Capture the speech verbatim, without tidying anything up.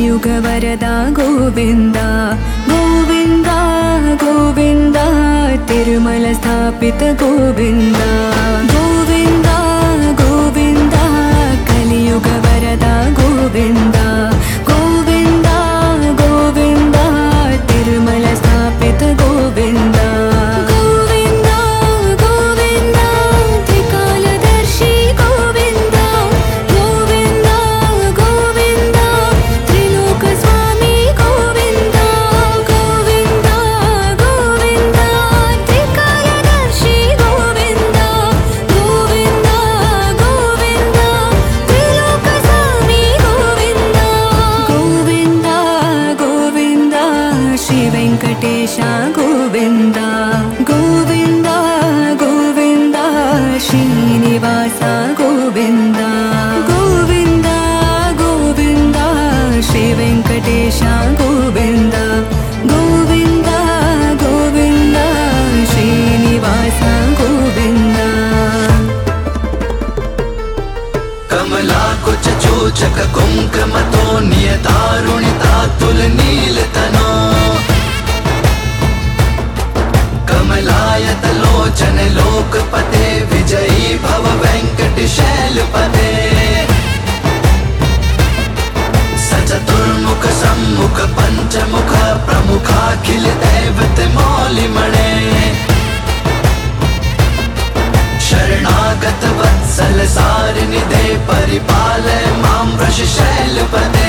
కలియుగ వరదా గోవింద గోవింద గోవింద తిరుమల స్థాపిత గోవింద గోవింద గోవింద కలియుగ వరదా గోవింద గోవింద గోవింద తిరుమల స్థాపిత గోవింద వెంకటేశ గోవింద గోవింద గోవింద శ్రీనివాస గోవింద గోవింద గోవింద శ్రీ వెంకటేశ గోవింద గోవింద గోవింద శ్రీనివాస గోవింద कमलाकुच चूचक कुङ्कुमतो नियतारुणिता तुलनीलतनो कमलायत लोचन लोकपते विजयी भव वेङ्कटशैलपते सचतुर्मुख सम्मुख पञ्चमुख प्रमुखाखिल दैवत मौलिमणे शरणागत वत्सल सारिनिधे परिपालय मां वृषशैलपते।